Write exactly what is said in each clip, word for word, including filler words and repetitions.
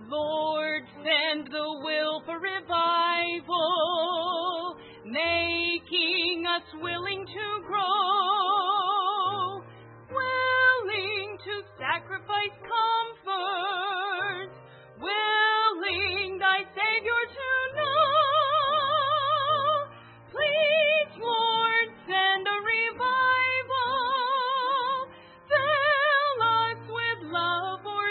Lord, send the will for revival, making us willing to grow, willing to sacrifice comfort, willing Thy Savior to know. Please, Lord, send a revival, fill us with love for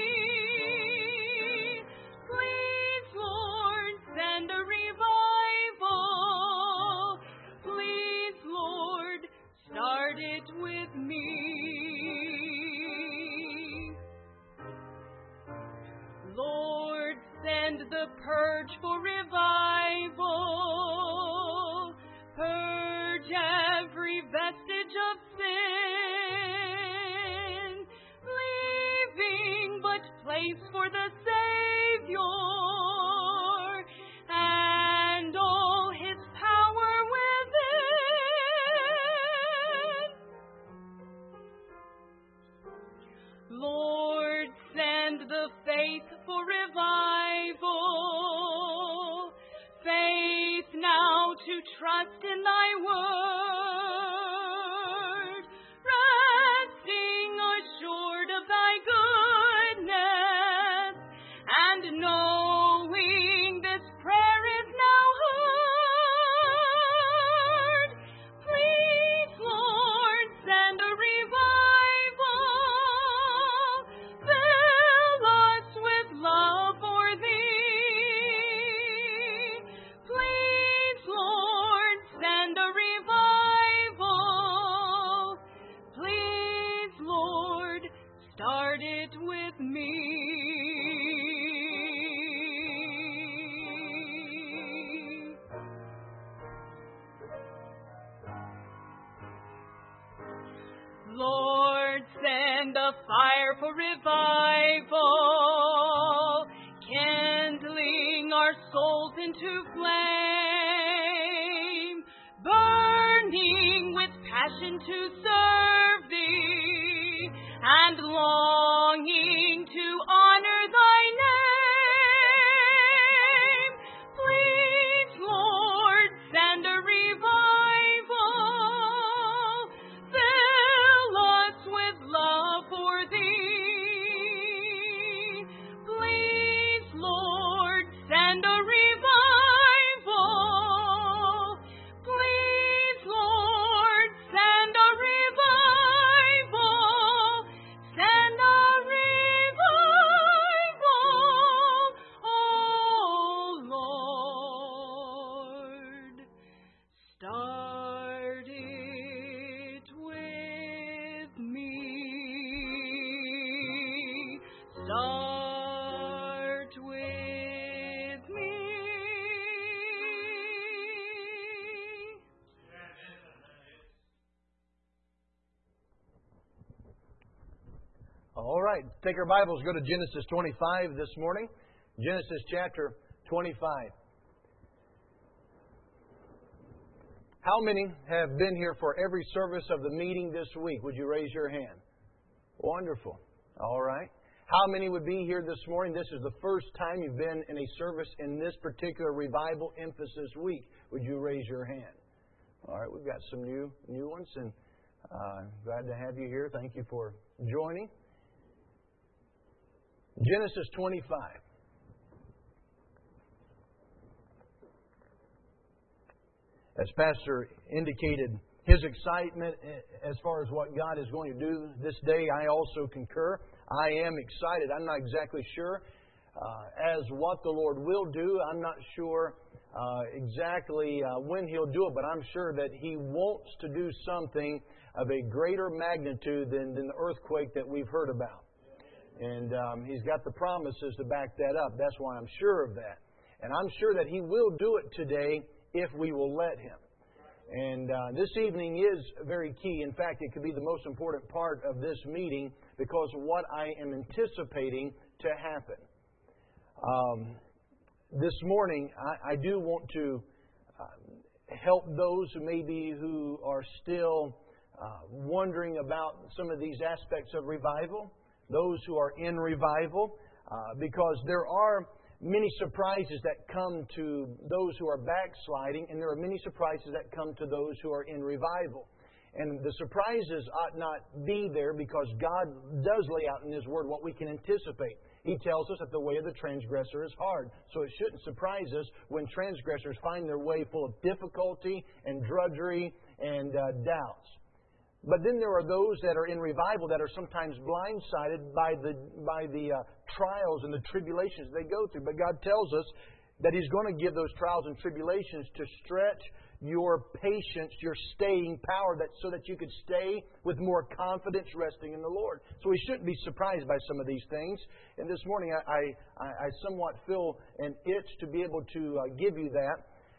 Thee. Please, Lord, send a revival. Please, Lord, start it with me. Lord, send the purge for revival. Purge every vestige of sin, leaving but place for the Savior and all His power within. Lord, send the faith for revival, faith now to trust in Thy word, resting assured of Thy goodness, and knowing this prayer is now heard. Please, Lord, send a revival, fill us with love for Thee. Please, Lord, send a revival. Please, Lord, start it with me. Lord, send a fire for revival, kindling our souls into flame, burning with passion to serve Thee, and longing to honor Thy name. Please, Lord, send a revival, fill us with love for Thee. Please, Lord, send a revival. Please, Lord, send a revival. Send a revival, oh Lord. Start it with me. Start with me. All right, take our Bibles, go to Genesis twenty-five this morning. Genesis chapter twenty-five. How many have been here for every service of the meeting this week? Would you raise your hand? Wonderful. All right. How many would be here this morning? This is the first time you've been in a service in this particular revival emphasis week. Would you raise your hand? All right, we've got some new new ones, and uh, glad to have you here. Thank you for joining. Genesis twenty-five. As Pastor indicated his excitement as far as what God is going to do this day, I also concur. I am excited. I'm not exactly sure uh, as what the Lord will do. I'm not sure uh, exactly uh, when He'll do it, but I'm sure that He wants to do something of a greater magnitude than, than the earthquake that we've heard about. And um, He's got the promises to back that up. That's why I'm sure of that. And I'm sure that He will do it today if we will let Him. And uh, this evening is very key. In fact, it could be the most important part of this meeting because of what I am anticipating to happen. Um, this morning, I, I do want to uh, help those who maybe who are still uh, wondering about some of these aspects of revival. Those who are in revival, Uh, because there are many surprises that come to those who are backsliding, and there are many surprises that come to those who are in revival. And the surprises ought not be there because God does lay out in His Word what we can anticipate. He tells us that the way of the transgressor is hard. So it shouldn't surprise us when transgressors find their way full of difficulty and drudgery and uh, doubts. But then there are those that are in revival that are sometimes blindsided by the by the uh, trials and the tribulations they go through. But God tells us that He's going to give those trials and tribulations to stretch your patience, your staying power, that so that you could stay with more confidence resting in the Lord. So we shouldn't be surprised by some of these things. And this morning I, I, I somewhat feel an itch to be able to uh, give you that.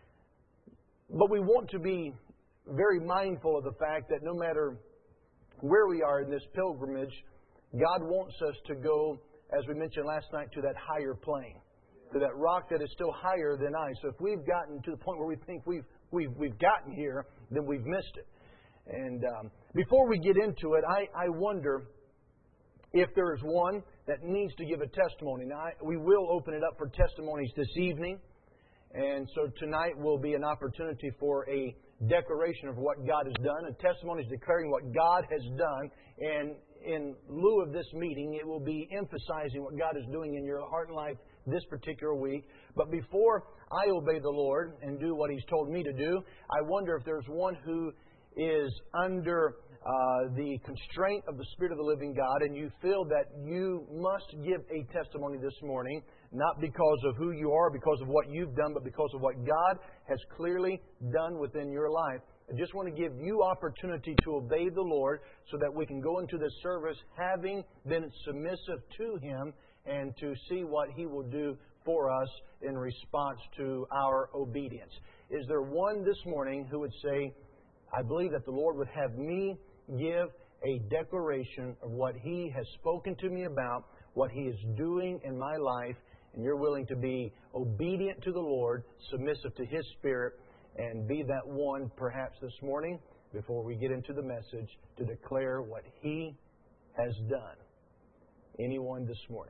But we want to be very mindful of the fact that no matter where we are in this pilgrimage, God wants us to go, as we mentioned last night, to that higher plane, to that rock that is still higher than I. So if we've gotten to the point where we think we've we've we've gotten here, then we've missed it. And um, before we get into it, I, I wonder if there is one that needs to give a testimony. Now, I, we will open it up for testimonies this evening. And so tonight will be an opportunity for a declaration of what God has done. A testimony is declaring what God has done. And in lieu of this meeting, it will be emphasizing what God is doing in your heart and life this particular week. But before I obey the Lord and do what He's told me to do, I wonder if there's one who is under uh, the constraint of the Spirit of the living God, and you feel that you must give a testimony this morning, not because of who you are, because of what you've done, but because of what God has clearly done within your life. I just want to give you opportunity to obey the Lord so that we can go into this service having been submissive to Him and to see what He will do for us in response to our obedience. Is there one this morning who would say, I believe that the Lord would have me give a declaration of what He has spoken to me about, what He is doing in my life, and you're willing to be obedient to the Lord, submissive to His Spirit, and be that one perhaps this morning, before we get into the message, to declare what He has done? Anyone this morning?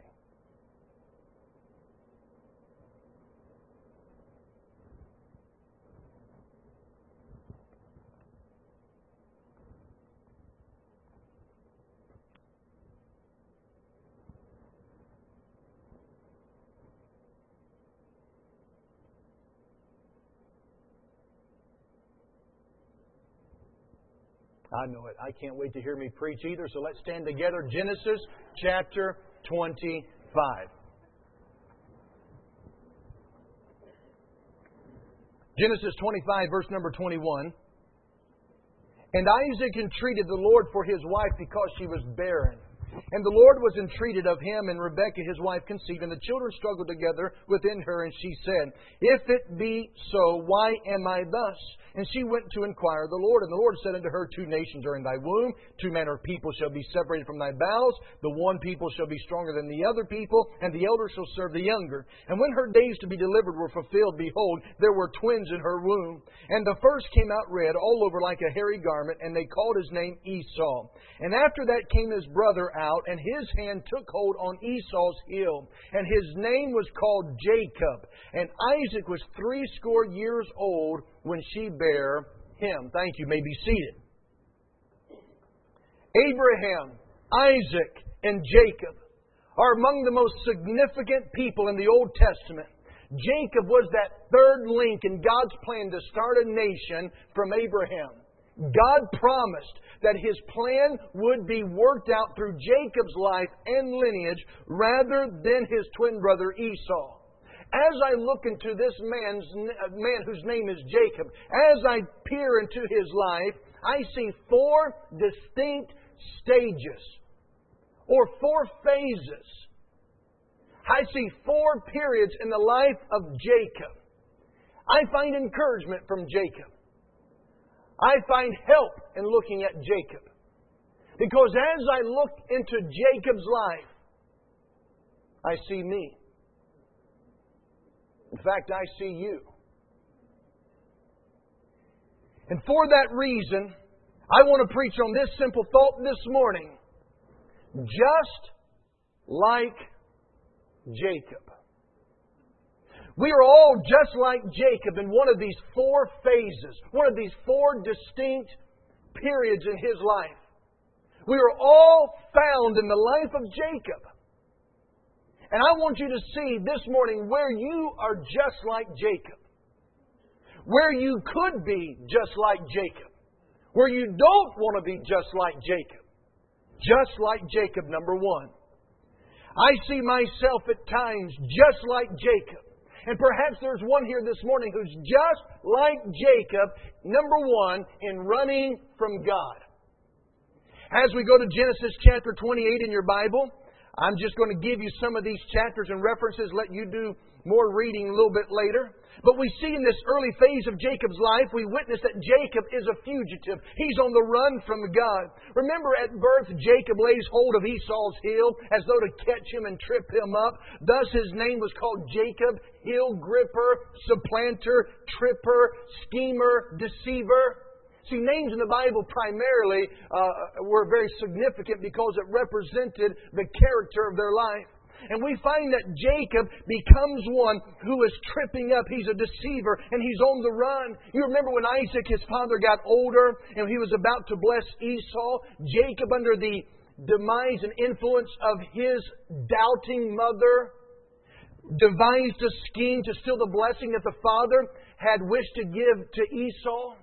I know it. I can't wait to hear me preach either, so let's stand together. Genesis chapter twenty-five. Genesis twenty-five, verse number twenty-one. And Isaac entreated the Lord for his wife because she was barren. And the Lord was entreated of him, and Rebekah his wife conceived, and the children struggled together within her, and she said, If it be so, why am I thus? And she went to inquire of the Lord. And the Lord said unto her, Two nations are in thy womb, two manner of people shall be separated from thy bowels. The one people shall be stronger than the other people, and the elder shall serve the younger. And when her days to be delivered were fulfilled, behold, there were twins in her womb. And the first came out red, all over like a hairy garment, and they called his name Esau. And after that came his brother out, and his hand took hold on Esau's heel, and his name was called Jacob. And Isaac was threescore years old when she bare him. Thank you. You may be seated. Abraham, Isaac, and Jacob are among the most significant people in the Old Testament. Jacob was that third link in God's plan to start a nation from Abraham. God promised that His plan would be worked out through Jacob's life and lineage rather than his twin brother Esau. As I look into this man's man whose name is Jacob, as I peer into his life, I see four distinct stages or four phases. I see four periods in the life of Jacob. I find encouragement from Jacob. I find help in looking at Jacob. Because as I look into Jacob's life, I see me. In fact, I see you. And for that reason, I want to preach on this simple thought this morning. Just like Jacob. We are all just like Jacob in one of these four phases, one of these four distinct periods in his life. We are all found in the life of Jacob. And I want you to see this morning where you are just like Jacob. Where you could be just like Jacob. Where you don't want to be just like Jacob. Just like Jacob, number one. I see myself at times just like Jacob. And perhaps there's one here this morning who's just like Jacob, number one, in running from God. As we go to Genesis chapter twenty-eight in your Bible, I'm just going to give you some of these chapters and references, let you do more reading a little bit later. But we see in this early phase of Jacob's life, we witness that Jacob is a fugitive. He's on the run from God. Remember, at birth, Jacob lays hold of Esau's heel as though to catch him and trip him up. Thus his name was called Jacob, heel gripper, supplanter, tripper, schemer, deceiver. See, names in the Bible primarily uh, were very significant because it represented the character of their life. And we find that Jacob becomes one who is tripping up. He's a deceiver and he's on the run. You remember when Isaac, his father, got older and he was about to bless Esau, Jacob, under the demise and influence of his doubting mother, devised a scheme to steal the blessing that the father had wished to give to Esau.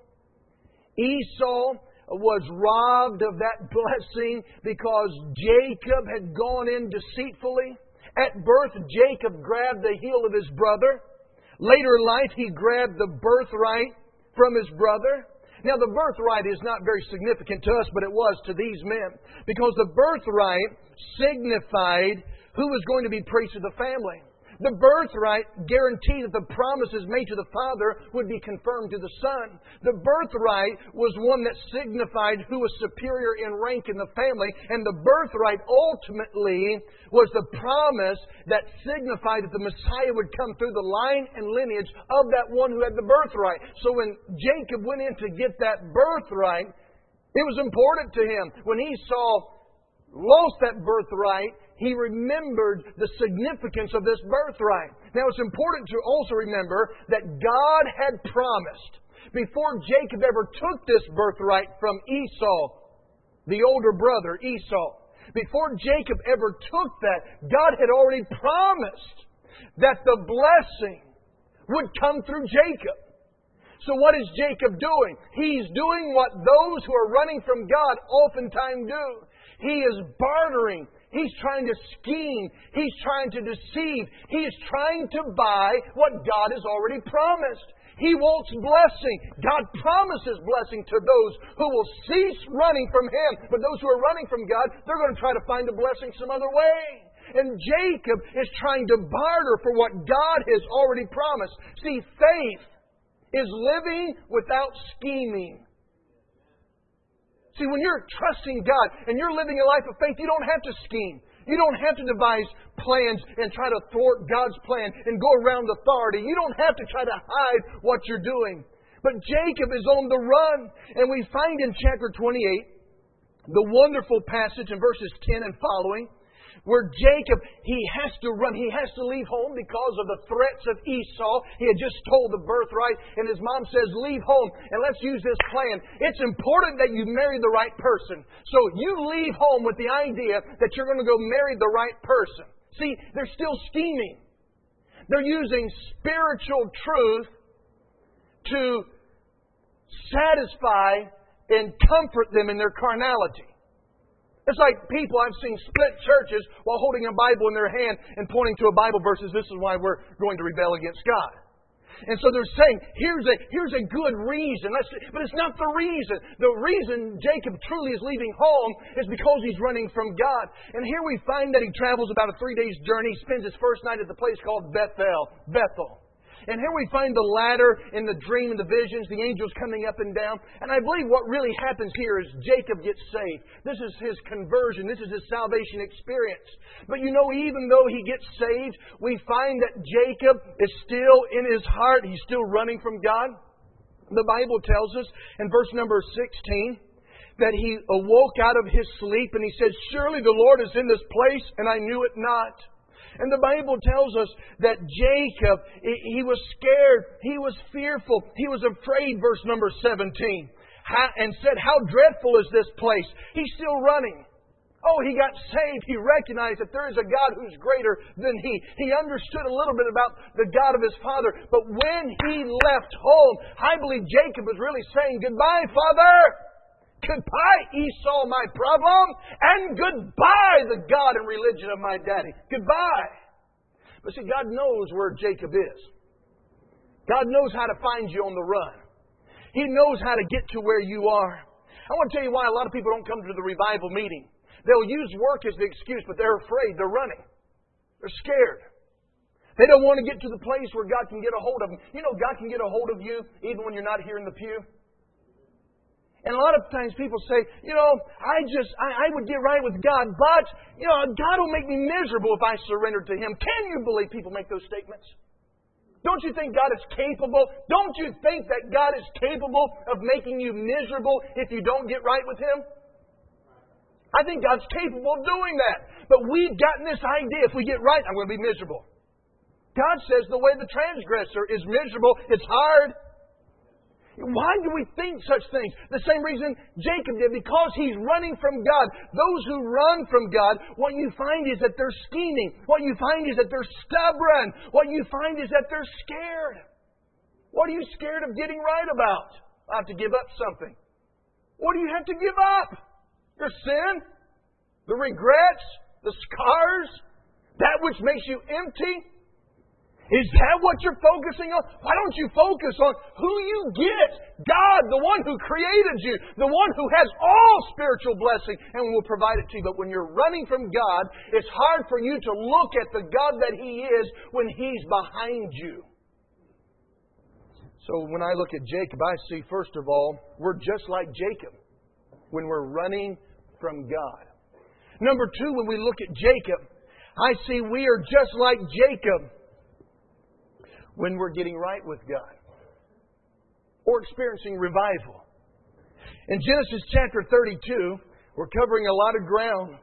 Esau was robbed of that blessing because Jacob had gone in deceitfully. At birth, Jacob grabbed the heel of his brother. Later in life, he grabbed the birthright from his brother. Now, the birthright is not very significant to us, but it was to these men. Because the birthright signified who was going to be priest of the family. The birthright guaranteed that the promises made to the father would be confirmed to the son. The birthright was one that signified who was superior in rank in the family. And the birthright ultimately was the promise that signified that the Messiah would come through the line and lineage of that one who had the birthright. So when Jacob went in to get that birthright, it was important to him. When Esau lost that birthright, he remembered the significance of this birthright. Now it's important to also remember that God had promised, before Jacob ever took this birthright from Esau, the older brother Esau, before Jacob ever took that, God had already promised that the blessing would come through Jacob. So what is Jacob doing? He's doing what those who are running from God oftentimes do. He is bartering. He's trying to scheme. He's trying to deceive. He is trying to buy what God has already promised. He wants blessing. God promises blessing to those who will cease running from Him. But those who are running from God, they're going to try to find a blessing some other way. And Jacob is trying to barter for what God has already promised. See, faith is living without scheming. See, when you're trusting God and you're living a life of faith, you don't have to scheme. You don't have to devise plans and try to thwart God's plan and go around authority. You don't have to try to hide what you're doing. But Jacob is on the run. And we find in chapter twenty-eight the wonderful passage in verses ten and following, where Jacob, he has to run. He has to leave home because of the threats of Esau. He had just told the birthright, and his mom says, leave home, and let's use this plan. It's important that you marry the right person. So you leave home with the idea that you're going to go marry the right person. See, they're still scheming. They're using spiritual truth to satisfy and comfort them in their carnality. It's like people I've seen split churches while holding a Bible in their hand and pointing to a Bible verse as this is why we're going to rebel against God. And so they're saying, here's a here's a good reason. Let's, but it's not the reason. The reason Jacob truly is leaving home is because he's running from God. And here we find that he travels about a three days journey. He spends his first night at the place called Bethel. Bethel. And here we find the ladder in the dream and the visions, the angels coming up and down. And I believe what really happens here is Jacob gets saved. This is his conversion. This is his salvation experience. But you know, even though he gets saved, we find that Jacob is still in his heart. He's still running from God. The Bible tells us in verse number sixteen that he awoke out of his sleep and he said, surely the Lord is in this place and I knew it not. And the Bible tells us that Jacob, he was scared, he was fearful, he was afraid, verse number seventeen, and said, how dreadful is this place? He's still running. Oh, he got saved. He recognized that there is a God who's greater than he. He understood a little bit about the God of his father. But when he left home, I believe Jacob was really saying, goodbye, Father. Goodbye, Esau, my problem. And goodbye, the God and religion of my daddy. Goodbye. But see, God knows where Jacob is. God knows how to find you on the run. He knows how to get to where you are. I want to tell you why a lot of people don't come to the revival meeting. They'll use work as the excuse, but they're afraid. They're running. They're scared. They don't want to get to the place where God can get a hold of them. You know, God can get a hold of you even when you're not here in the pew. And a lot of times people say, you know, I just, I, I would get right with God, but, you know, God will make me miserable if I surrender to Him. Can you believe people make those statements? Don't you think God is capable? Don't you think that God is capable of making you miserable if you don't get right with Him? I think God's capable of doing that. But we've gotten this idea, if we get right, I'm going to be miserable. God says the way the transgressor is miserable, it's hard. Why do we think such things? The same reason Jacob did, because he's running from God. Those who run from God, what you find is that they're scheming. What you find is that they're stubborn. What you find is that they're scared. What are you scared of getting right about? I have to give up something. What do you have to give up? Your sin? The regrets? The scars? That which makes you empty? Is that what you're focusing on? Why don't you focus on who you get? God, the one who created you, the one who has all spiritual blessing and will provide it to you. But when you're running from God, it's hard for you to look at the God that He is when He's behind you. So when I look at Jacob, I see, first of all, we're just like Jacob when we're running from God. Number two, when we look at Jacob, I see we are just like Jacob when we're getting right with God or experiencing revival. In Genesis chapter thirty-two, we're covering a lot of ground.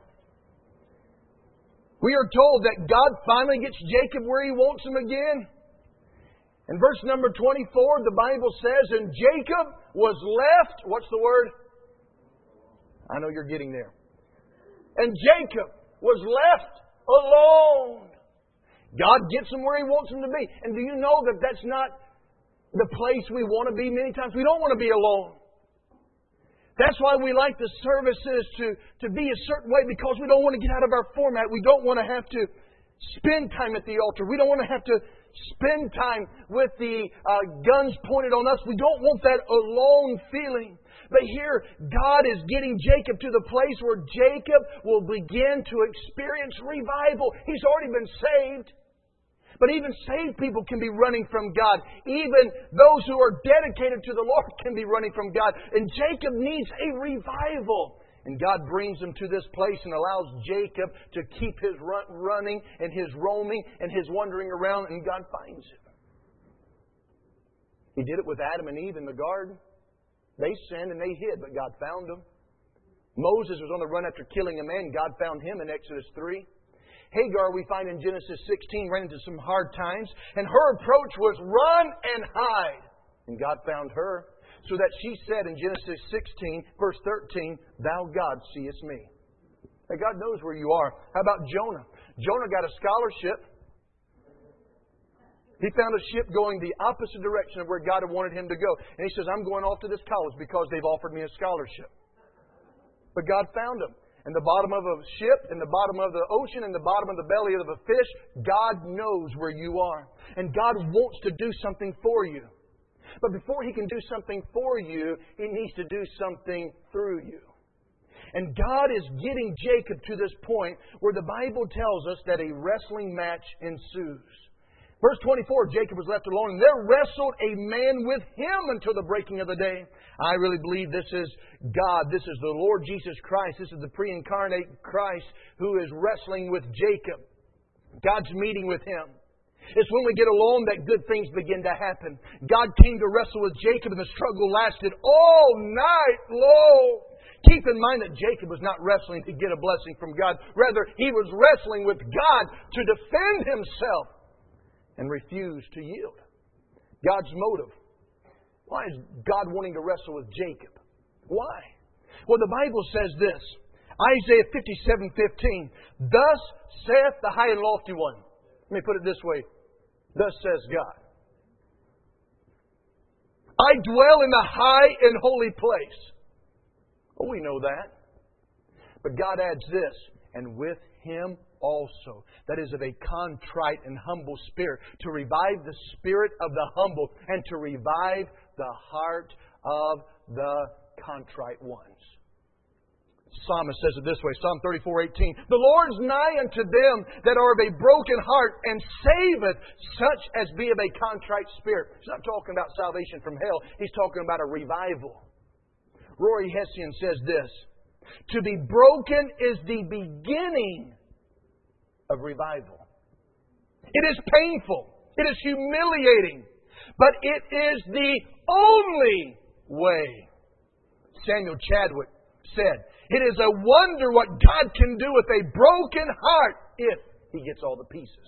We are told that God finally gets Jacob where He wants him again. In verse number twenty-four, the Bible says, and Jacob was left, what's the word? I know you're getting there. And Jacob was left alone. God gets him where He wants him to be. And do you know that that's not the place we want to be many times? We don't want to be alone. That's why we like the services to, to be a certain way, because we don't want to get out of our format. We don't want to have to spend time at the altar. We don't want to have to spend time with the uh, guns pointed on us. We don't want that alone feeling. But here, God is getting Jacob to the place where Jacob will begin to experience revival. He's already been saved. But even saved people can be running from God. Even those who are dedicated to the Lord can be running from God. And Jacob needs a revival. And God brings him to this place and allows Jacob to keep his run, running and his roaming and his wandering around. And God finds him. He did it with Adam and Eve in the garden. They sinned and they hid, but God found them. Moses was on the run after killing a man. God found him in Exodus three. Hagar, we find in Genesis sixteen, ran into some hard times. And her approach was run and hide. And God found her. So that she said in Genesis sixteen, verse thirteen, Thou God seest me. Now God knows where you are. How about Jonah? Jonah got a scholarship. He found a ship going the opposite direction of where God had wanted him to go. And he says, I'm going off to this college because they've offered me a scholarship. But God found him. In the bottom of a ship, in the bottom of the ocean, in the bottom of the belly of a fish, God knows where you are. And God wants to do something for you. But before He can do something for you, He needs to do something through you. And God is getting Jacob to this point where the Bible tells us that a wrestling match ensues. Verse twenty-four, Jacob was left alone, and there wrestled a man with him until the breaking of the day. I really believe this is God. This is the Lord Jesus Christ. This is the pre-incarnate Christ who is wrestling with Jacob. God's meeting with him. It's when we get alone that good things begin to happen. God came to wrestle with Jacob, and the struggle lasted all night long. Keep in mind that Jacob was not wrestling to get a blessing from God. Rather, he was wrestling with God to defend himself and refuse to yield. God's motive. Why is God wanting to wrestle with Jacob? Why? Well, the Bible says this. Isaiah fifty-seven fifteen. Thus saith the high and lofty one. Let me put it this way. Thus says God. I dwell in the high and holy place. Oh, we know that. But God adds this. And with Him also. That is of a contrite and humble spirit. To revive the spirit of the humble. And to revive the heart of the contrite ones. Psalmist says it this way, Psalm thirty-four eighteen. The Lord's nigh unto them that are of a broken heart, and saveth such as be of a contrite spirit. He's not talking about salvation from hell. He's talking about a revival. Rory Hession says this. To be broken is the beginning of revival. It is painful. It is humiliating. But it is the only way. Samuel Chadwick said, it is a wonder what God can do with a broken heart if He gets all the pieces.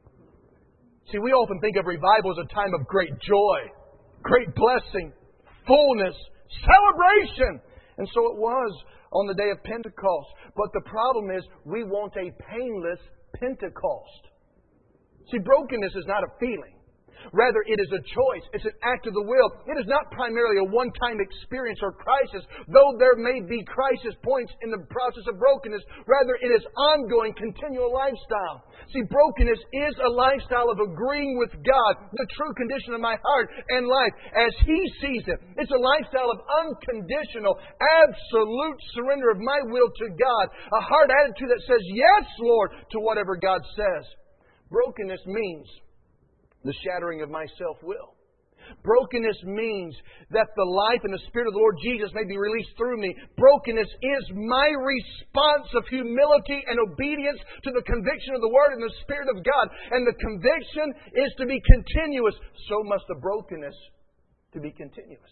See, we often think of revival as a time of great joy, great blessing, fullness, celebration. And so it was on the day of Pentecost. But the problem is we want a painless Pentecost. See, brokenness is not a feeling. Rather, it is a choice. It's an act of the will. It is not primarily a one-time experience or crisis, though there may be crisis points in the process of brokenness. Rather, it is ongoing, continual lifestyle. See, brokenness is a lifestyle of agreeing with God, the true condition of my heart and life, as He sees it. It's a lifestyle of unconditional, absolute surrender of my will to God. A heart attitude that says, yes, Lord, to whatever God says. Brokenness means the shattering of my self-will. Brokenness means that the life and the Spirit of the Lord Jesus may be released through me. Brokenness is my response of humility and obedience to the conviction of the Word and the Spirit of God. And the conviction is to be continuous. So must the brokenness to be continuous.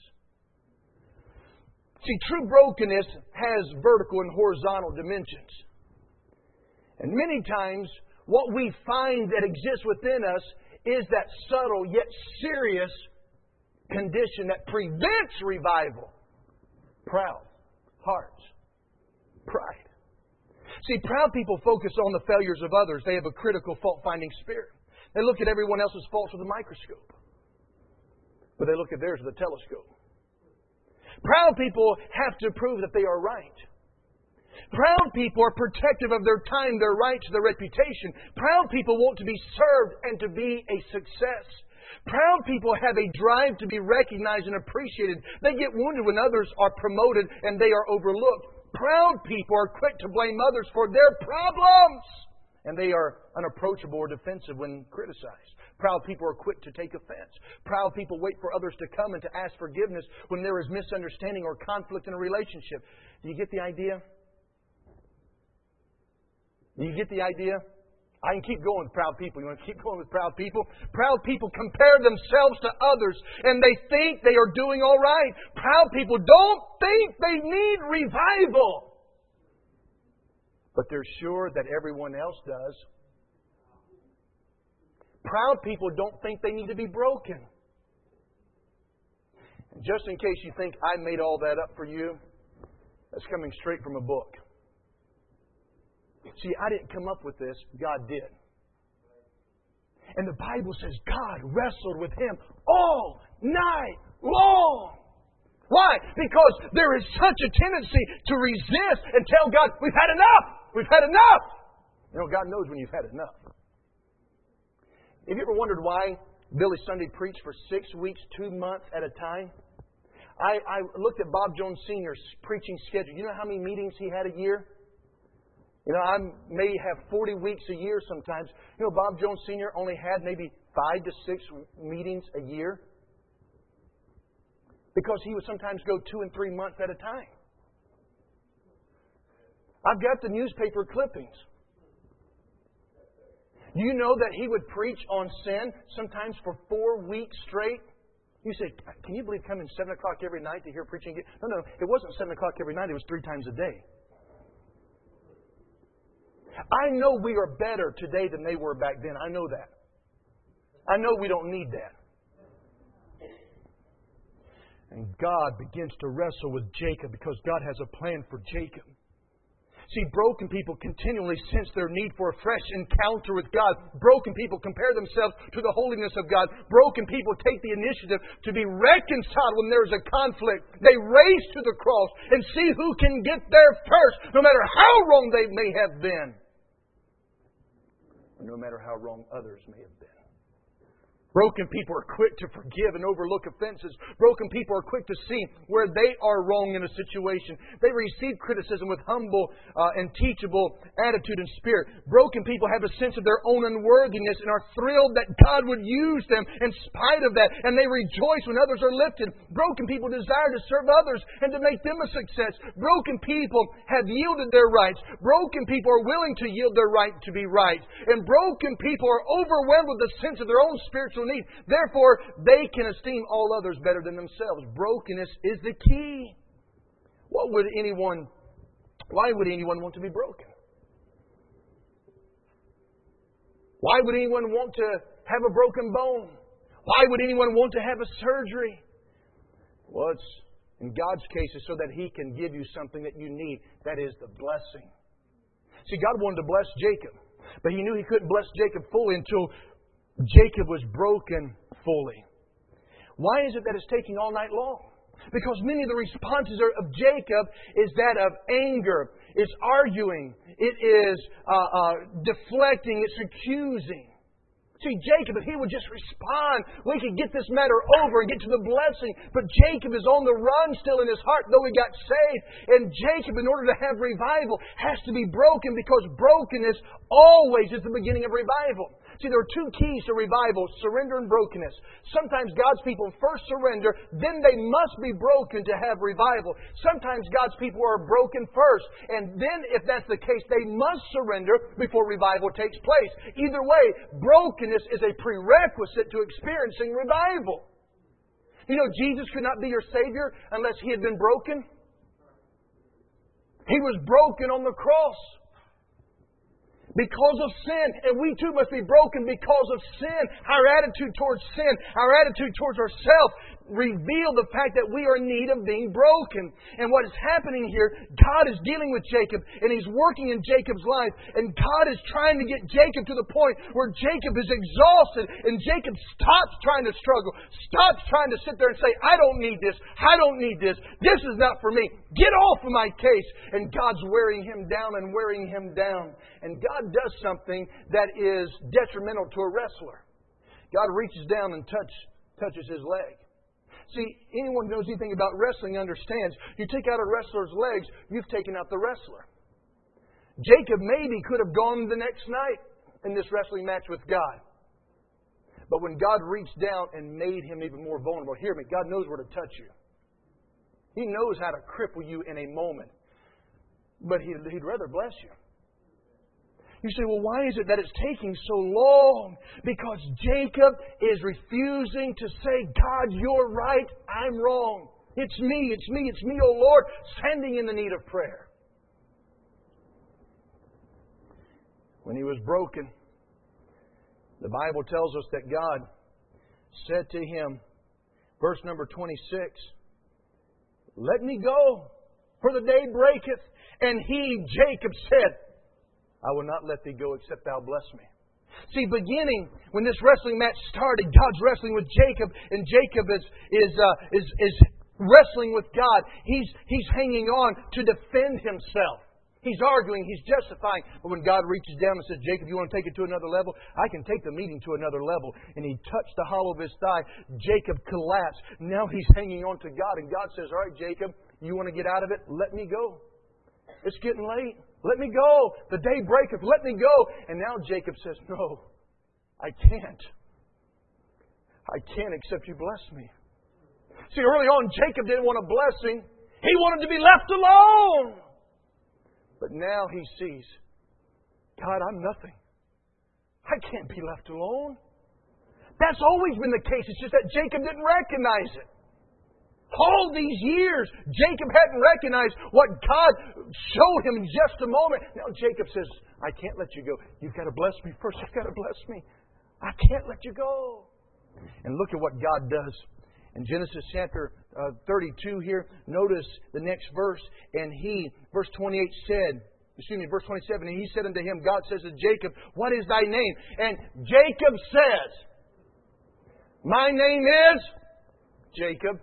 See, true brokenness has vertical and horizontal dimensions. And many times, what we find that exists within us is that subtle yet serious condition that prevents revival. Proud hearts. Pride. See, proud people focus on the failures of others. They have a critical fault-finding spirit. They look at everyone else's faults with a microscope. But they look at theirs with a telescope. Proud people have to prove that they are right. Proud people are protective of their time, their rights, their reputation. Proud people want to be served and to be a success. Proud people have a drive to be recognized and appreciated. They get wounded when others are promoted and they are overlooked. Proud people are quick to blame others for their problems. And they are unapproachable or defensive when criticized. Proud people are quick to take offense. Proud people wait for others to come and to ask forgiveness when there is misunderstanding or conflict in a relationship. Do you get the idea? Do you get the idea? I can keep going with proud people. You want to keep going with proud people? Proud people compare themselves to others and they think they are doing all right. Proud people don't think they need revival. But they're sure that everyone else does. Proud people don't think they need to be broken. And just in case you think I made all that up for you, that's coming straight from a book. See, I didn't come up with this. God did. And the Bible says God wrestled with him all night long. Why? Because there is such a tendency to resist and tell God, we've had enough. We've had enough. You know, God knows when you've had enough. Have you ever wondered why Billy Sunday preached for six weeks, two months at a time? I, I looked at Bob Jones Senior's preaching schedule. You know how many meetings he had a year? You know, I may have forty weeks a year sometimes. You know, Bob Jones Senior only had maybe five to six meetings a year. Because he would sometimes go two and three months at a time. I've got the newspaper clippings. Do you know that he would preach on sin sometimes for four weeks straight? You say, can you believe coming seven o'clock every night to hear preaching? No, no, it wasn't seven o'clock every night. It was three times a day. I know we are better today than they were back then. I know that. I know we don't need that. And God begins to wrestle with Jacob because God has a plan for Jacob. See, broken people continually sense their need for a fresh encounter with God. Broken people compare themselves to the holiness of God. Broken people take the initiative to be reconciled when there is a conflict. They race to the cross and see who can get there first, no matter how wrong they may have been, or no matter how wrong others may have been. Broken people are quick to forgive and overlook offenses. Broken people are quick to see where they are wrong in a situation. They receive criticism with humble uh, and teachable attitude and spirit. Broken people have a sense of their own unworthiness and are thrilled that God would use them in spite of that. And they rejoice when others are lifted. Broken people desire to serve others and to make them a success. Broken people have yielded their rights. Broken people are willing to yield their right to be right. And broken people are overwhelmed with the sense of their own spiritual need. Therefore, they can esteem all others better than themselves. Brokenness is the key. What would anyone, why would anyone want to be broken? Why would anyone want to have a broken bone? Why would anyone want to have a surgery? Well, it's, in God's case, it's so that He can give you something that you need. That is the blessing. See, God wanted to bless Jacob, but He knew He couldn't bless Jacob fully until Jacob was broken fully. Why is it that it's taking all night long? Because many of the responses of Jacob is that of anger. It's arguing. It is uh, uh, deflecting. It's accusing. See, Jacob, if he would just respond, we could get this matter over and get to the blessing. But Jacob is on the run still in his heart, though he got saved. And Jacob, in order to have revival, has to be broken, because brokenness always is the beginning of revival. See, there are two keys to revival: surrender and brokenness. Sometimes God's people first surrender, then they must be broken to have revival. Sometimes God's people are broken first, and then, if that's the case, they must surrender before revival takes place. Either way, brokenness is a prerequisite to experiencing revival. You know, Jesus could not be your Savior unless He had been broken. He was broken on the cross because of sin. And we too must be broken because of sin. Our attitude towards sin, our attitude towards ourselves, reveal the fact that we are in need of being broken. And what is happening here, God is dealing with Jacob, and He's working in Jacob's life. And God is trying to get Jacob to the point where Jacob is exhausted, and Jacob stops trying to struggle, stops trying to sit there and say, I don't need this, I don't need this, this is not for me, get off of my case. And God's wearing him down and wearing him down. And God does something that is detrimental to a wrestler. God reaches down and touch, touches his leg. See, anyone who knows anything about wrestling understands, you take out a wrestler's legs, you've taken out the wrestler. Jacob maybe could have gone the next night in this wrestling match with God. But when God reached down and made him even more vulnerable, hear me, God knows where to touch you. He knows how to cripple you in a moment. But He'd, he'd rather bless you. You say, well, why is it that it's taking so long? Because Jacob is refusing to say, God, you're right, I'm wrong. It's me, it's me, it's me, oh Lord, standing in the need of prayer. When he was broken, the Bible tells us that God said to him, verse number twenty-six, let me go, for the day breaketh. And he, Jacob, said, I will not let thee go except thou bless me. See, beginning when this wrestling match started, God's wrestling with Jacob, and Jacob is is uh, is, is wrestling with God. He's he's hanging on to defend himself. He's arguing, he's justifying. But when God reaches down and says, Jacob, you want to take it to another level? I can take the meeting to another level. And he touched the hollow of his thigh. Jacob collapsed. Now he's hanging on to God. And God says, all right, Jacob, you want to get out of it? Let me go. It's getting late. Let me go. The day breaketh. Let me go. And now Jacob says, no, I can't. I can't except you bless me. See, early on, Jacob didn't want a blessing. He wanted to be left alone. But now he sees, God, I'm nothing. I can't be left alone. That's always been the case. It's just that Jacob didn't recognize it. All these years, Jacob hadn't recognized what God showed him in just a moment. Now Jacob says, I can't let you go. You've got to bless me first. You've got to bless me. I can't let you go. And look at what God does. In Genesis chapter uh, thirty-two here, notice the next verse. And he, verse twenty-eight said, excuse me, verse twenty-seven, and he said unto him, God says to Jacob, what is thy name? And Jacob says, my name is Jacob.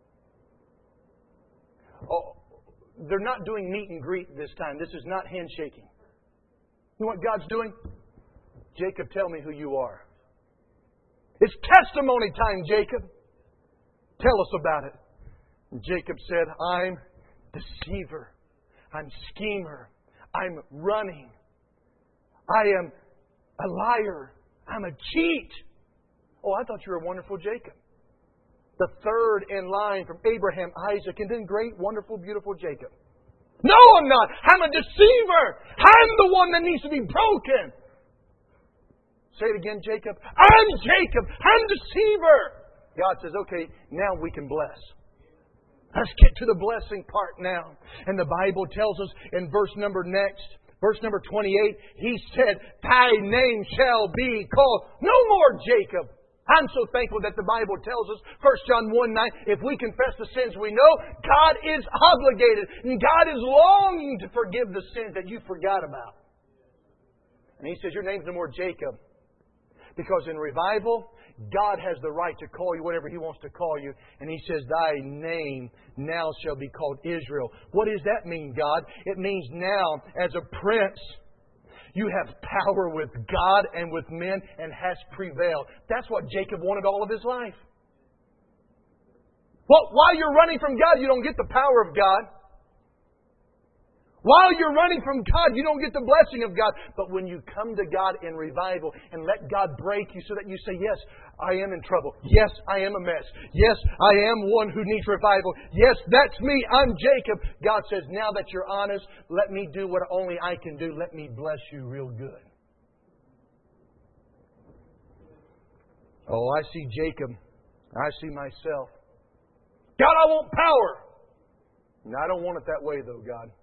Oh, they're not doing meet and greet this time. This is not handshaking. You know what God's doing? Jacob, tell me who you are. It's testimony time, Jacob. Tell us about it. And Jacob said, I'm deceiver. I'm schemer. I'm running. I am a liar. I'm a cheat. Oh, I thought you were a wonderful Jacob. The third in line from Abraham, Isaac, and then great, wonderful, beautiful Jacob. No, I'm not. I'm a deceiver. I'm the one that needs to be broken. Say it again, Jacob. I'm Jacob. I'm deceiver. God says, okay, now we can bless. Let's get to the blessing part now. And the Bible tells us in verse number next, verse number twenty-eight, He said, thy name shall be called no more Jacob. I'm so thankful that the Bible tells us, First John one nine, if we confess the sins we know, God is obligated. And God is longing to forgive the sins that you forgot about. And He says, your name's no more Jacob. Because in revival, God has the right to call you whatever He wants to call you. And He says, thy name now shall be called Israel. What does that mean, God? It means now, as a prince, you have power with God and with men and has prevailed. That's what Jacob wanted all of his life. Well, while you're running from God, you don't get the power of God. While you're running from God, you don't get the blessing of God. But when you come to God in revival and let God break you so that you say, yes, I am in trouble. Yes, I am a mess. Yes, I am one who needs revival. Yes, that's me. I'm Jacob. God says, now that you're honest, let me do what only I can do. Let me bless you real good. Oh, I see Jacob. I see myself. God, I want power. And I don't want it that way, though, God.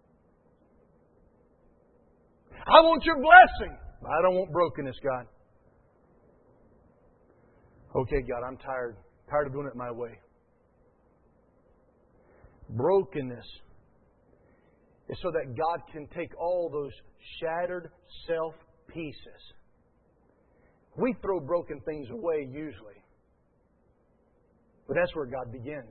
I want your blessing. I don't want brokenness, God. Okay, God, I'm tired. Tired of doing it my way. Brokenness is so that God can take all those shattered self pieces. We throw broken things away usually. But that's where God begins.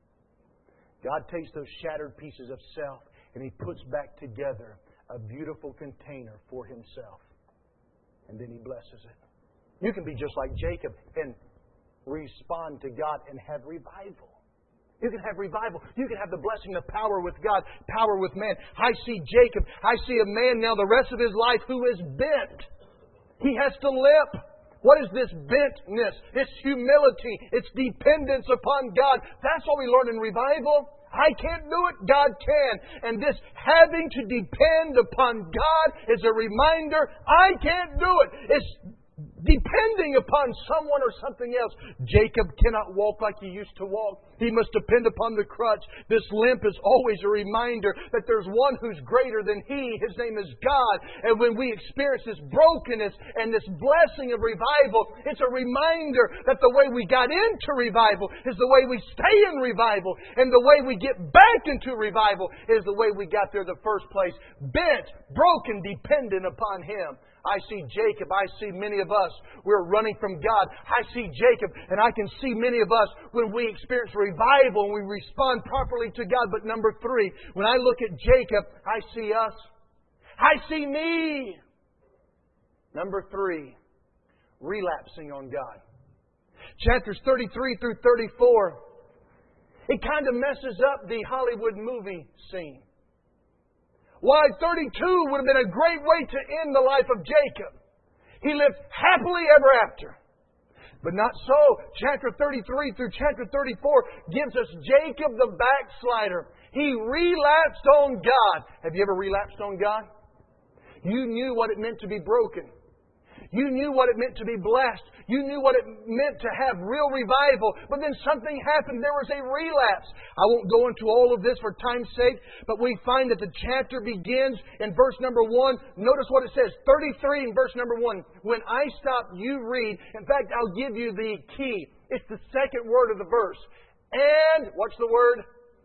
God takes those shattered pieces of self and He puts back together a beautiful container for Himself. And then He blesses it. You can be just like Jacob and respond to God and have revival. You can have revival. You can have the blessing of power with God, power with man. I see Jacob. I see a man now the rest of his life who is bent. He has to limp. What is this bentness? It's humility. It's dependence upon God. That's what we learn in revival. I can't do it, God can. And this having to depend upon God is a reminder, I can't do it. It's depending upon someone or something else. Jacob cannot walk like he used to walk. He must depend upon the crutch. This limp is always a reminder that there's one who's greater than he. His name is God. And when we experience this brokenness and this blessing of revival, it's a reminder that the way we got into revival is the way we stay in revival. And the way we get back into revival is the way we got there in the first place. Bent, broken, dependent upon Him. I see Jacob. I see many of us. We're running from God. I see Jacob. And I can see many of us when we experience revival and we respond properly to God. But number three, when I look at Jacob, I see us. I see me. Number three, relapsing on God. Chapters thirty-three through thirty-four. It kind of messes up the Hollywood movie scene. Why, thirty-two would have been a great way to end the life of Jacob. He lived happily ever after. But not so. Chapter thirty-three through chapter thirty-four gives us Jacob the backslider. He relapsed on God. Have you ever relapsed on God? You knew what it meant to be broken. You knew what it meant to be blessed. You knew what it meant to have real revival. But then something happened. There was a relapse. I won't go into all of this for time's sake, but we find that the chapter begins in verse number one. Notice what it says, thirty-three in verse number one. When I stop, you read. In fact, I'll give you the key. It's the second word of the verse. And, what's the word?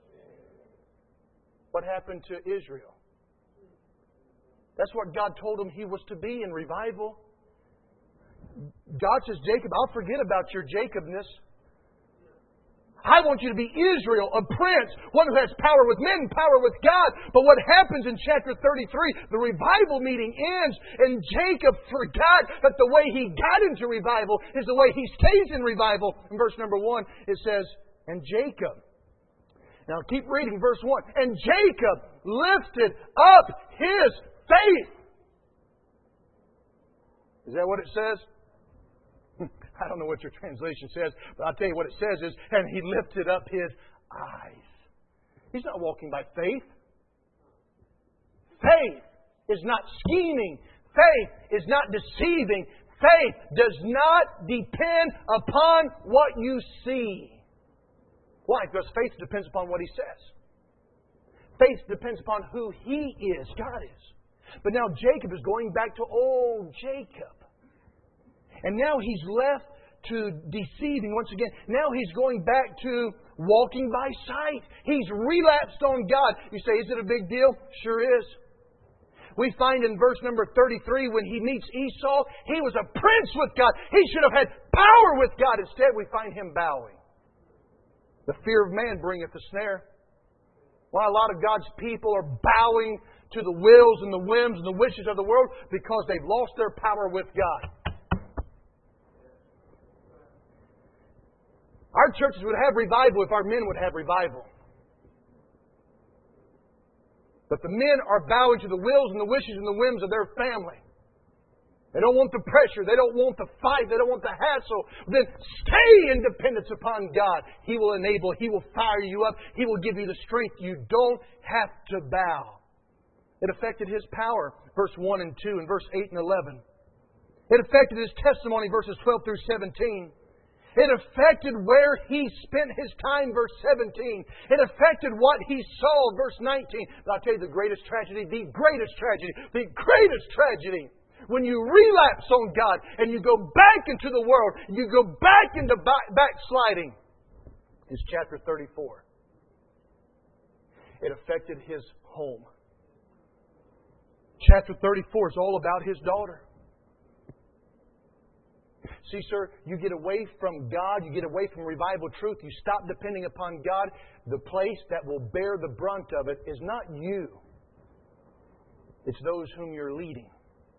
What happened to Israel? That's what God told him he was to be in revival. God says, Jacob, I'll forget about your Jacobness. I want you to be Israel, a prince, one who has power with men, power with God. But what happens in chapter thirty-three, the revival meeting ends, and Jacob forgot that the way he got into revival is the way he stays in revival. In verse number one, it says, and Jacob. Now keep reading verse one. And Jacob lifted up his faith. Is that what it says? I don't know what your translation says, but I'll tell you what it says is, and he lifted up his eyes. He's not walking by faith. Faith is not scheming. Faith is not deceiving. Faith does not depend upon what you see. Why? Because faith depends upon what He says. Faith depends upon who He is, God is. But now Jacob is going back to old Jacob. And now he's left to deceiving once again. Now he's going back to walking by sight. He's relapsed on God. You say, is it a big deal? Sure is. We find in verse number thirty-three, when he meets Esau, he was a prince with God. He should have had power with God. Instead, we find him bowing. The fear of man bringeth a snare. Why a lot of God's people are bowing to the wills and the whims and the wishes of the world? Because they've lost their power with God. Our churches would have revival if our men would have revival. But the men are bowing to the wills and the wishes and the whims of their family. They don't want the pressure. They don't want the fight. They don't want the hassle. Then stay in dependence upon God. He will enable. He will fire you up. He will give you the strength. You don't have to bow. It affected his power, verse one and two, and verse eight and eleven. It affected his testimony, verses twelve through seventeen. It affected where he spent his time, verse seventeen. It affected what he saw, verse nineteen. But I'll tell you the greatest tragedy, the greatest tragedy, the greatest tragedy, when you relapse on God and you go back into the world, you go back into back, backsliding, is chapter thirty-four. It affected his home. Chapter thirty-four is all about his daughter. See, sir, you get away from God, you get away from revival truth, you stop depending upon God, the place that will bear the brunt of it is not you. It's those whom you're leading.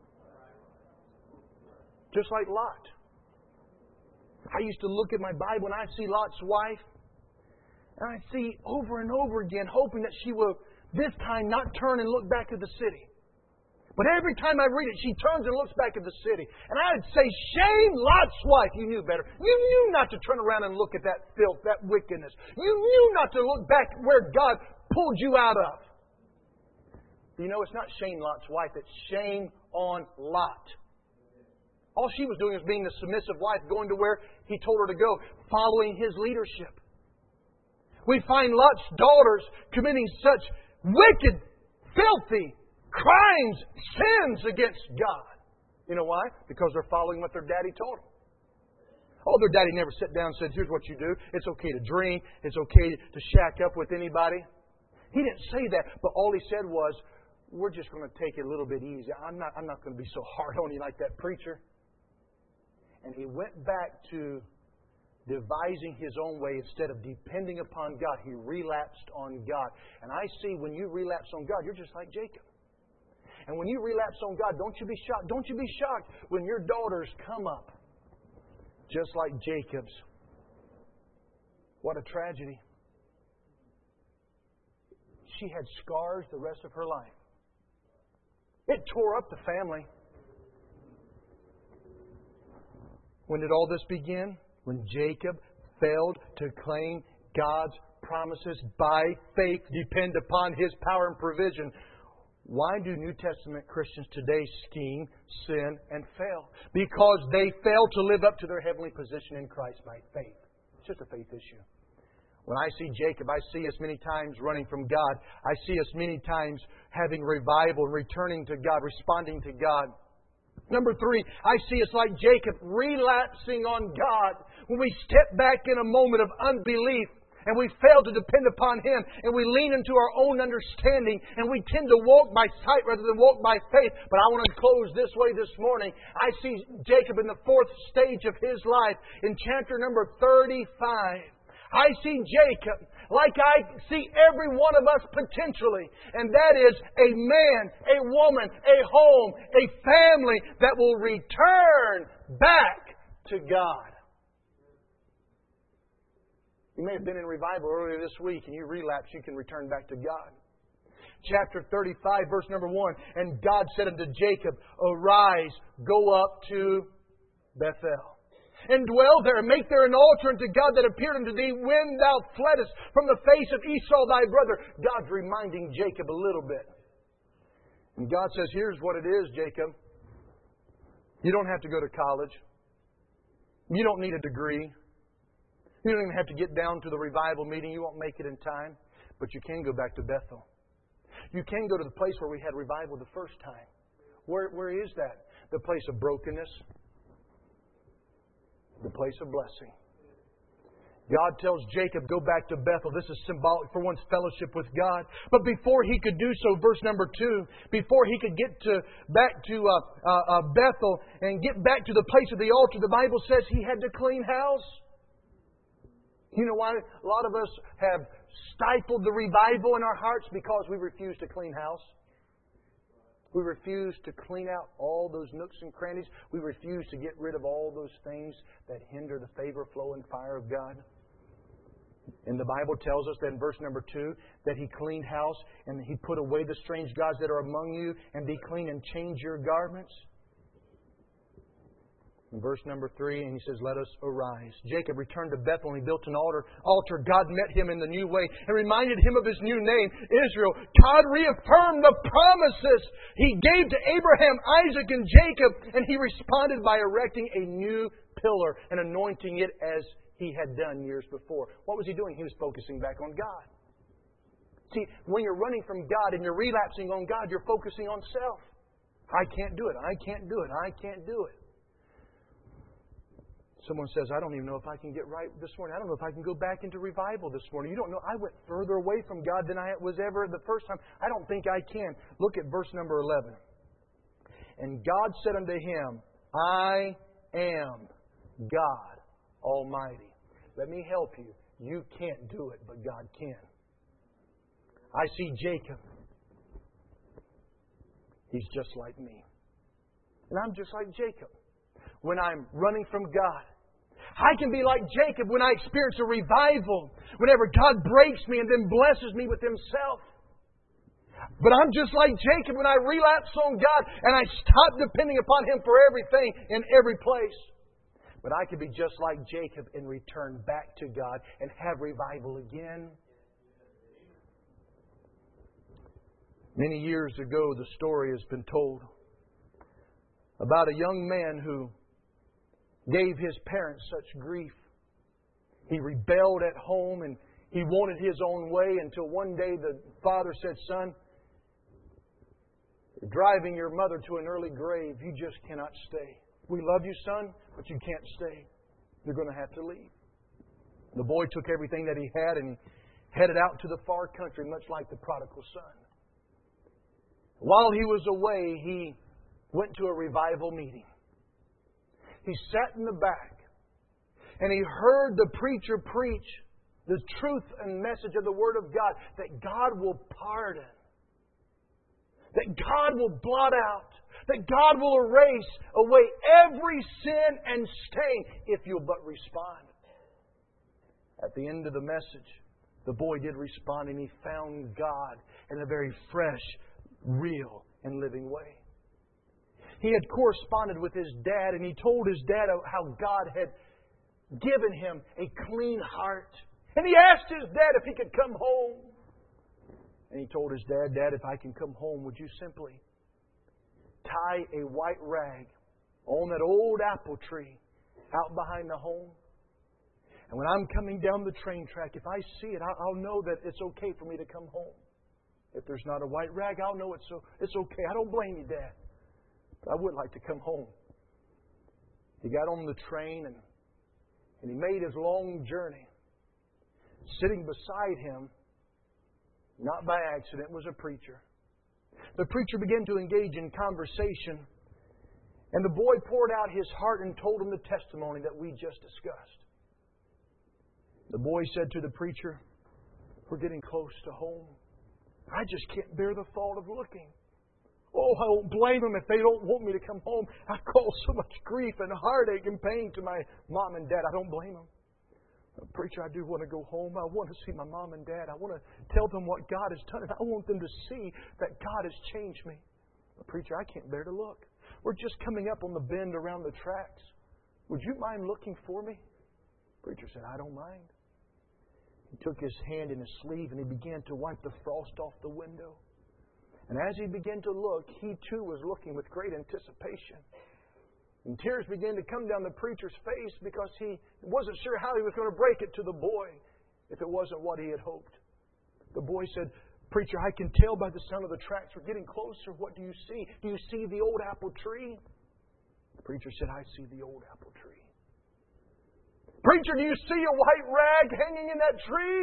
Just like Lot. I used to look at my Bible and I see Lot's wife, and I see over and over again, hoping that she will this time not turn and look back at the city. But every time I read it, she turns and looks back at the city. And I'd say, shame, Lot's wife. You knew better. You knew not to turn around and look at that filth, that wickedness. You knew not to look back where God pulled you out of. You know, it's not shame, Lot's wife. It's shame on Lot. All she was doing was being the submissive wife, going to where He told her to go, following His leadership. We find Lot's daughters committing such wicked, filthy crimes, sins against God. You know why? Because they're following what their daddy told them. Oh, their daddy never sat down and said, here's what you do. It's okay to drink. It's okay to shack up with anybody. He didn't say that, but all he said was, we're just going to take it a little bit easy. I'm not, I'm not going to be so hard on you like that preacher. And he went back to devising his own way instead of depending upon God. He relapsed on God. And I see when you relapse on God, you're just like Jacob. And when you relapse on God, don't you be shocked. Don't you be shocked when your daughters come up just like Jacob's. What a tragedy. She had scars the rest of her life. It tore up the family. When did all this begin? When Jacob failed to claim God's promises by faith, depend upon His power and provision. Why do New Testament Christians today scheme, sin, and fail? Because they fail to live up to their heavenly position in Christ by faith. It's just a faith issue. When I see Jacob, I see us many times running from God. I see us many times having revival, returning to God, responding to God. Number three, I see us like Jacob, relapsing on God. When we step back in a moment of unbelief, and we fail to depend upon Him, and we lean into our own understanding, and we tend to walk by sight rather than walk by faith. But I want to close this way this morning. I see Jacob in the fourth stage of his life, in chapter number thirty-five. I see Jacob like I see every one of us potentially, and that is a man, a woman, a home, a family that will return back to God. You may have been in revival earlier this week and you relapse, you can return back to God. Chapter thirty-five, verse number one. And God said unto Jacob, Arise, go up to Bethel, and dwell there, and make there an altar unto God that appeared unto thee when thou fleddest from the face of Esau thy brother. God's reminding Jacob a little bit. And God says, here's what it is, Jacob. You don't have to go to college. You don't need a degree. You don't even have to get down to the revival meeting. You won't make it in time. But you can go back to Bethel. You can go to the place where we had revival the first time. Where, where is that? The place of brokenness. The place of blessing. God tells Jacob, go back to Bethel. This is symbolic for one's fellowship with God. But before he could do so, verse number two, before he could get to back to uh, uh, uh, Bethel and get back to the place of the altar, the Bible says he had to clean house. You know why a lot of us have stifled the revival in our hearts? Because we refuse to clean house. We refuse to clean out all those nooks and crannies. We refuse to get rid of all those things that hinder the favor, flow, and fire of God. And the Bible tells us that in verse number two, that He cleaned house and He put away the strange gods that are among you, and be clean and change your garments. In verse number three, and he says, let us arise. Jacob returned to Bethel and he built an altar. altar. God met him in the new way and reminded him of his new name, Israel. God reaffirmed the promises He gave to Abraham, Isaac, and Jacob, and He responded by erecting a new pillar and anointing it as He had done years before. What was He doing? He was focusing back on God. See, when you're running from God and you're relapsing on God, you're focusing on self. I can't do it. I can't do it. I can't do it. Someone says, I don't even know if I can get right this morning. I don't know if I can go back into revival this morning. You don't know. I went further away from God than I was ever the first time. I don't think I can. Look at verse number eleven. And God said unto him, I am God Almighty. Let me help you. You can't do it, but God can. I see Jacob. He's just like me. And I'm just like Jacob. When I'm running from God, I can be like Jacob when I experience a revival, whenever God breaks me and then blesses me with Himself. But I'm just like Jacob when I relapse on God and I stop depending upon Him for everything in every place. But I can be just like Jacob and return back to God and have revival again. Many years ago, the story has been told about a young man who gave his parents such grief. He rebelled at home and he wanted his own way until one day the father said, Son, you're driving your mother to an early grave. You just cannot stay. We love you, son, but you can't stay. You're going to have to leave. The boy took everything that he had and he headed out to the far country, much like the prodigal son. While he was away, he went to a revival meeting. He sat in the back and he heard the preacher preach the truth and message of the Word of God, that God will pardon, that God will blot out, that God will erase away every sin and stain if you'll but respond. At the end of the message, the boy did respond and he found God in a very fresh, real, and living way. He had corresponded with his dad and he told his dad how God had given him a clean heart. And he asked his dad if he could come home. And he told his dad, Dad, if I can come home, would you simply tie a white rag on that old apple tree out behind the home? And when I'm coming down the train track, if I see it, I'll know that it's okay for me to come home. If there's not a white rag, I'll know it's so it's okay. I don't blame you, Dad. But I would like to come home. He got on the train and, and he made his long journey. Sitting beside him, not by accident, was a preacher. The preacher began to engage in conversation, and the boy poured out his heart and told him the testimony that we just discussed. The boy said to the preacher, We're getting close to home. I just can't bear the thought of looking. Oh, I won't blame them if they don't want me to come home. I've caused so much grief and heartache and pain to my mom and dad. I don't blame them. Preacher, I do want to go home. I want to see my mom and dad. I want to tell them what God has done. And I want them to see that God has changed me. But preacher, I can't bear to look. We're just coming up on the bend around the tracks. Would you mind looking for me? Preacher said, I don't mind. He took his hand in his sleeve and he began to wipe the frost off the window. And as he began to look, he too was looking with great anticipation. And tears began to come down the preacher's face because he wasn't sure how he was going to break it to the boy if it wasn't what he had hoped. The boy said, Preacher, I can tell by the sound of the tracks we're getting closer. What do you see? Do you see the old apple tree? The preacher said, I see the old apple tree. Preacher, do you see a white rag hanging in that tree?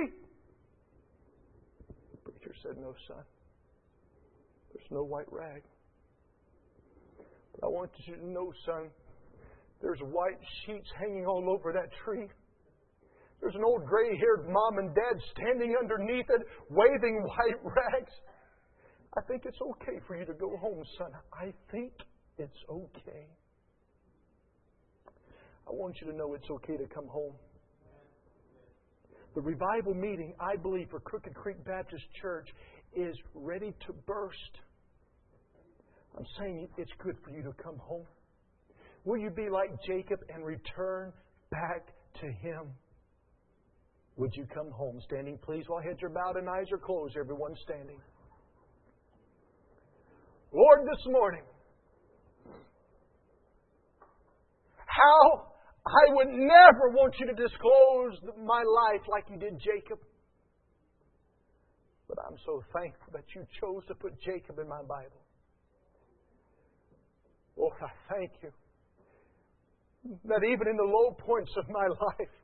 The preacher said, No, son. There's no white rag. But I want you to know, son, there's white sheets hanging all over that tree. There's an old gray-haired mom and dad standing underneath it, waving white rags. I think it's okay for you to go home, son. I think it's okay. I want you to know it's okay to come home. The revival meeting, I believe, for Crooked Creek Baptist Church is ready to burst. I'm saying it's good for you to come home. Will you be like Jacob and return back to Him? Would you come home? Standing, please, while heads are bowed and eyes are closed. Everyone standing. Lord, this morning, how I would never want you to disclose my life like you did Jacob. But I'm so thankful that you chose to put Jacob in my Bible. Lord, I thank you that even in the low points of my life,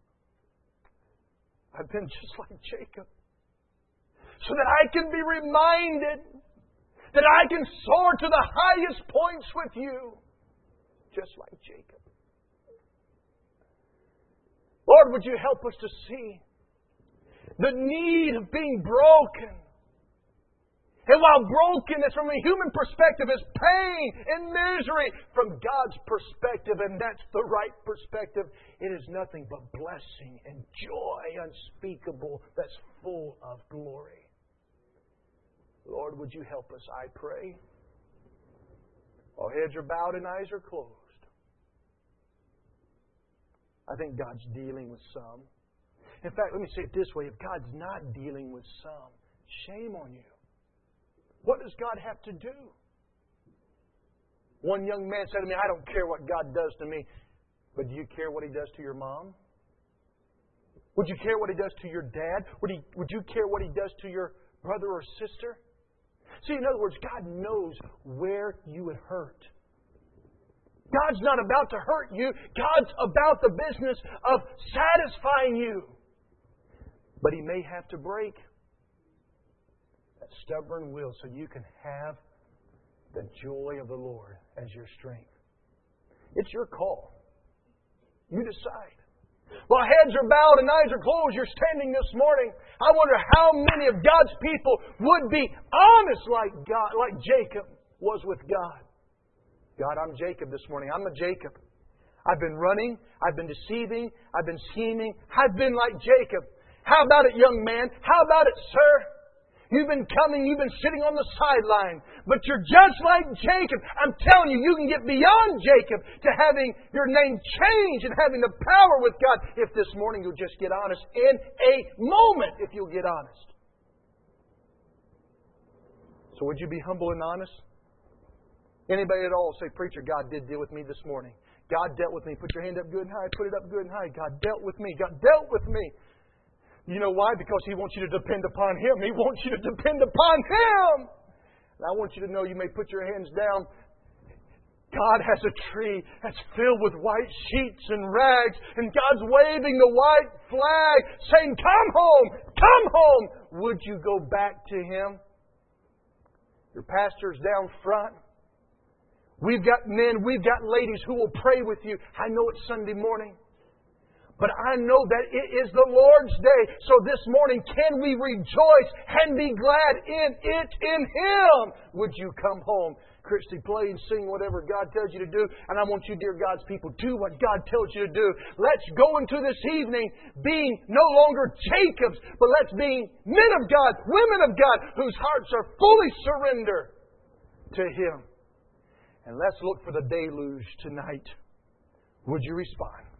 I've been just like Jacob. So that I can be reminded that I can soar to the highest points with you, just like Jacob. Lord, would you help us to see the need of being broken? And while brokenness from a human perspective is pain and misery, from God's perspective, and that's the right perspective, it is nothing but blessing and joy unspeakable that's full of glory. Lord, would you help us, I pray? While heads are bowed and eyes are closed. I think God's dealing with some. In fact, let me say it this way. If God's not dealing with some, shame on you. What does God have to do? One young man said to me, I don't care what God does to me, but do you care what He does to your mom? Would you care what He does to your dad? Would, he, would you care what He does to your brother or sister? See, in other words, God knows where you would hurt. God's not about to hurt you. God's about the business of satisfying you. But He may have to break that stubborn will so you can have the joy of the Lord as your strength. It's your call. You decide. While heads are bowed and eyes are closed, you're standing this morning. I wonder how many of God's people would be honest like God, like Jacob was with God. God, I'm Jacob this morning. I'm a Jacob. I've been running. I've been deceiving. I've been scheming. I've been like Jacob. How about it, young man? How about it, sir? You've been coming, you've been sitting on the sideline, but you're just like Jacob. I'm telling you, you can get beyond Jacob to having your name changed and having the power with God if this morning you'll just get honest in a moment, if you'll get honest. So would you be humble and honest? Anybody at all say, Preacher, God did deal with me this morning. God dealt with me. Put your hand up good and high. Put it up good and high. God dealt with me. God dealt with me. You know why? Because He wants you to depend upon Him. He wants you to depend upon Him. And I want you to know, you may put your hands down. God has a tree that's filled with white sheets and rags, and God's waving the white flag saying, come home, come home. Would you go back to Him? Your pastor's down front. We've got men, we've got ladies who will pray with you. I know it's Sunday morning, but I know that it is the Lord's day. So this morning, can we rejoice and be glad in it, in Him? Would you come home? Christy, play and sing whatever God tells you to do. And I want you, dear God's people, do what God tells you to do. Let's go into this evening being no longer Jacobs, but let's be men of God, women of God, whose hearts are fully surrendered to Him. And let's look for the deluge tonight. Would you respond?